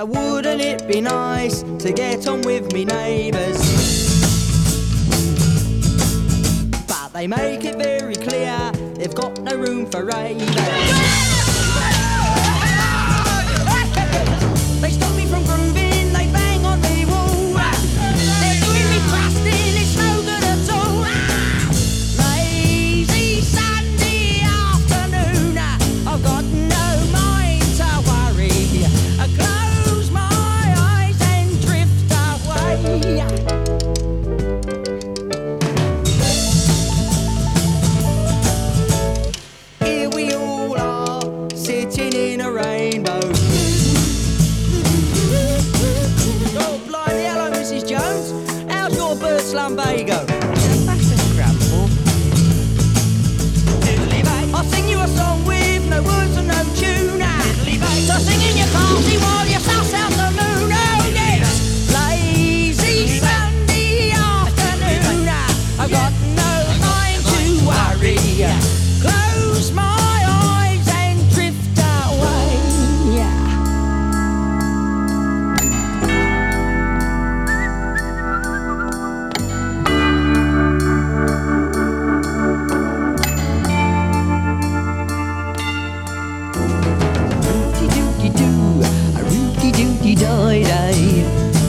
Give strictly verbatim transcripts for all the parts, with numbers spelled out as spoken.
Uh, wouldn't it be nice to get on with me neighbours? But they make it very clear they've got no room for ravers. They stop me from grooving, they bang on the wall. They're doing me busting, it's no good at all. Lazy Sunday afternoon, I've got no mind to worry. I close my eyes and drift away. Here we all are, sitting in a rainbow. Oh, blimey, hello, Missus Jones. How's your bird slumbago? That's a crumble. I'll sing you a song with no words and no tune. So sing in your party while you suss out the moon. Oh, yes. Lazy Sunday afternoon. I've got no mind to worry. Close my eyes and drift away. Rooty-dooty-doo, a rooty-dooty-die-die.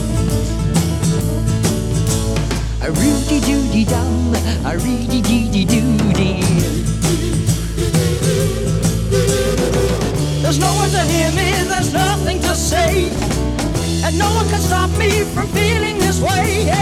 A rooty-dooty-dum, a rooty-dooty-doo-dee. There's no one to hear me, there's nothing to say, and no one can stop me from feeling this way.